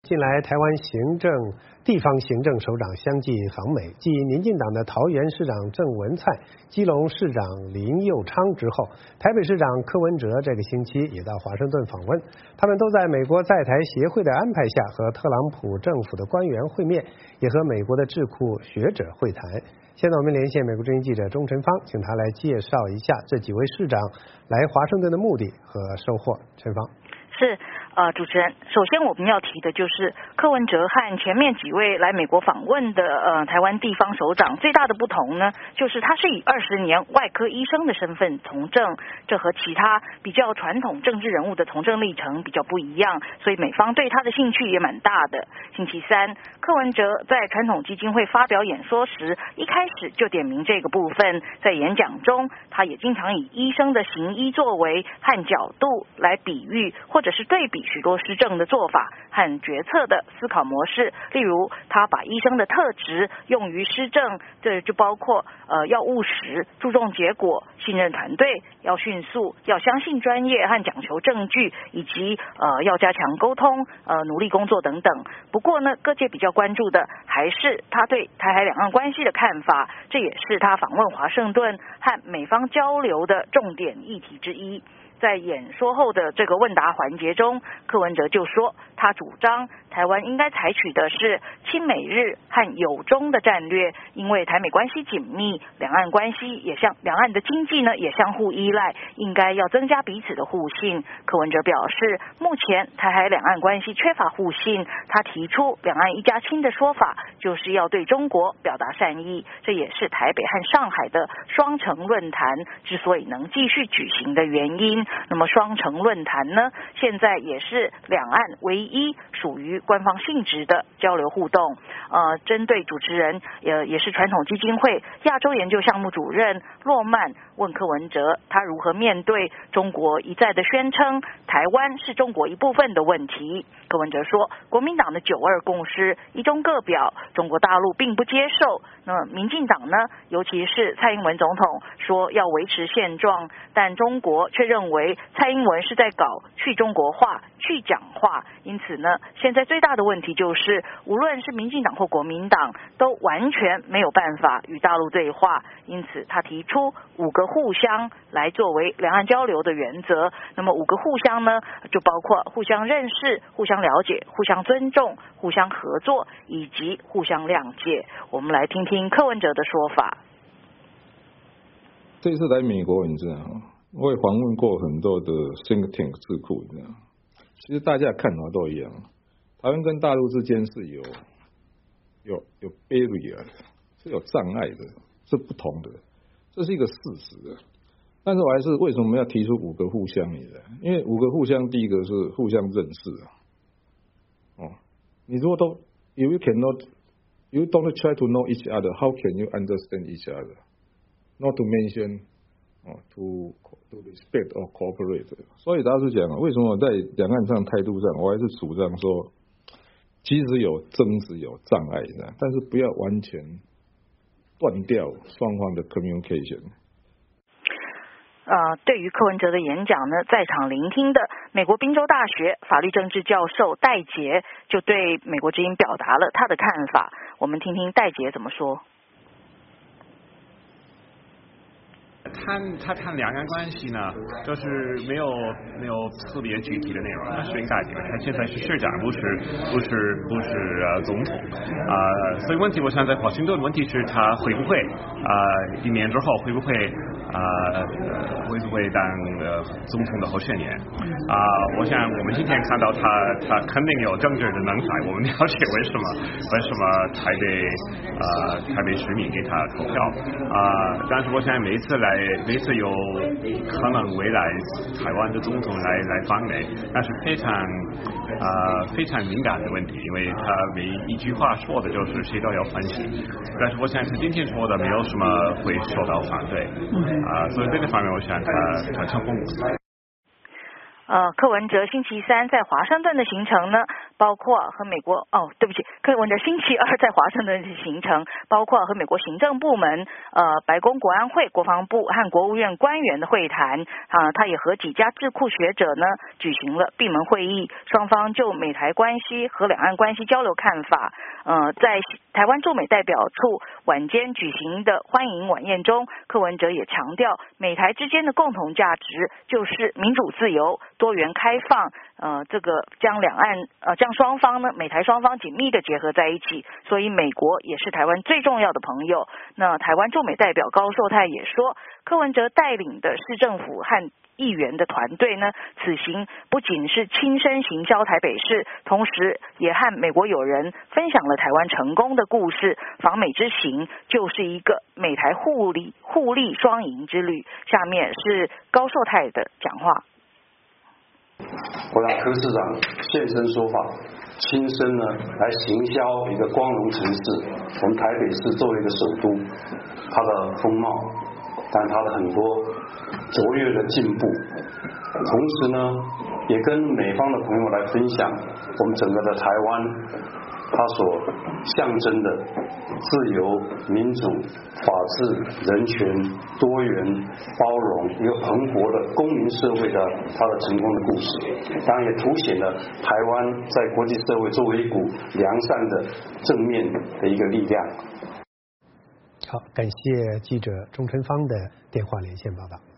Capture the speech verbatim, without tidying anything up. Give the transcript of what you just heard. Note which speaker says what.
Speaker 1: 近来台湾行政地方行政首长相继访美，继民进党的桃园市长郑文灿、基隆市长林右昌之后，台北市长柯文哲这个星期也到华盛顿访问。他们都在美国在台协会的安排下，和特朗普政府的官员会面，也和美国的智库学者会谈。现在我们连线美国之音记者钟晨芳，请他来介绍一下这几位市长来华盛顿的目的和收获。陈芳。
Speaker 2: 是。呃，主持人，首先我们要提的就是柯文哲和前面几位来美国访问的呃台湾地方首长最大的不同呢，就是他是以二十年外科医生的身份从政，这和其他比较传统政治人物的从政历程比较不一样，所以美方对他的兴趣也蛮大的。星期三，柯文哲在传统基金会发表演说时，一开始就点名这个部分，在演讲中，他也经常以医生的行医作为和角度来比喻，或者是对比许多施政的做法和决策的思考模式，例如他把医生的特质用于施政，这就包括呃要务实、注重结果、信任团队、要迅速、要相信专业和讲求证据，以及呃要加强沟通、呃努力工作等等。不过呢，各界比较关注的还是他对台海两岸关系的看法，这也是他访问华盛顿和美方交流的重点议题之一。在演说后的这个问答环节中，柯文哲就说，他主张台湾应该采取的是亲美日和友中的战略，因为台美关系紧密，两岸关系也相两岸的经济呢也相互依赖，应该要增加彼此的互信。柯文哲表示，目前台海两岸关系缺乏互信，他提出两岸一家亲的说法，就是要对中国表达善意，这也是台北和上海的双城论坛之所以能继续举行的原因。那么双城论坛呢，现在也是两岸唯一属于官方性质的交流互动。呃，针对主持人也也是传统基金会亚洲研究项目主任骆曼问柯文哲，他如何面对中国一再的宣称台湾是中国一部分的问题。柯文哲说，国民党的九二共识一中各表，中国大陆并不接受。那么民进党呢，尤其是蔡英文总统说要维持现状，但中国却认为蔡英文是在搞去中国化、去蒋化，因此呢，现在最大的问题就是，无论是民进党或国民党，都完全没有办法与大陆对话。因此，他提出五个互相来作为两岸交流的原则。那么五个互相呢，就包括互相认识、互相了解、互相尊重、互相合作以及互相谅解。我们来听听柯文哲的说法。
Speaker 3: 这次来美国，你知道吗？我也访问过很多的 think tank 智库，你知道吗？其实大家的看法都一样，台湾跟大陆之间是有有有 barrier 的，是有障碍的，是不同的，这是一个事实的。但是我还是为什么要提出五个互相？你的，因为五个互相，第一个是互相认识啊。哦，你如果都 you cannot you don't try to know each other, how can you understand each other? Not to mention 哦 to to respect or cooperate。所以大家是讲，为什么在两岸上态度上，我还是主张说，即使有争执有障碍，但是不要完全断掉双方的 communication。
Speaker 2: 呃，对于柯文哲的演讲呢，在场聆听的美国宾州大学法律政治教授戴杰就对美国之音表达了他的看法。我们听听戴杰怎么说。
Speaker 4: 谈他谈两岸关系呢，就是没有没有特别具体的内容。他是一个大姐，他现在是市长，不是不是不是呃总统啊、呃，所以问题我想在华盛顿，问题是他会不会啊、呃、一年之后会不会啊、呃、会不会当呃总统的候选人啊、呃？我想我们今天看到他他肯定有政治的能耐，我们了解为什么为什么台北啊、呃、台北市民给他投票啊、呃，但是我想每一次来。每次有可能未来台湾的总统来来访美，那是非常啊、呃、非常敏感的问题，因为他每一句话说的就是谁都要分析。但是我想他今天说的没有什么会受到反对啊、呃，所以这个方面我想他他成功。
Speaker 2: 呃，柯文哲星期三在华盛顿的行程呢，包括和美国哦，对不起，柯文哲星期二在华盛顿的行程，包括和美国行政部门、呃白宫国安会、国防部和国务院官员的会谈啊，他也和几家智库学者呢举行了闭门会议，双方就美台关系和两岸关系交流看法。呃，在台湾驻美代表处晚间举行的欢迎晚宴中，柯文哲也强调，美台之间的共同价值就是民主自由、多元开放，呃，这个将两岸呃将双方呢美台双方紧密的结合在一起，所以美国也是台湾最重要的朋友。那台湾驻美代表高寿泰也说，柯文哲带领的市政府和议员的团队呢，此行不仅是亲身行销台北市，同时也和美国友人分享了台湾成功的故事。访美之行就是一个美台互利互利双赢之旅。下面是高寿泰的讲话。
Speaker 5: 我让柯市长现身说法，亲身呢来行销一个光荣城市。我们台北市作为一个首都，它的风貌，但它的很多卓越的进步，同时呢，也跟美方的朋友来分享我们整个的台湾，它所象征的自由、民主、法治、人权、多元、包容，一个蓬勃的公民社会的它的成功的故事，当然也凸显了台湾在国际社会作为一股良善的正面的一个力量。
Speaker 1: 好，感谢记者钟春芳的电话连线报道。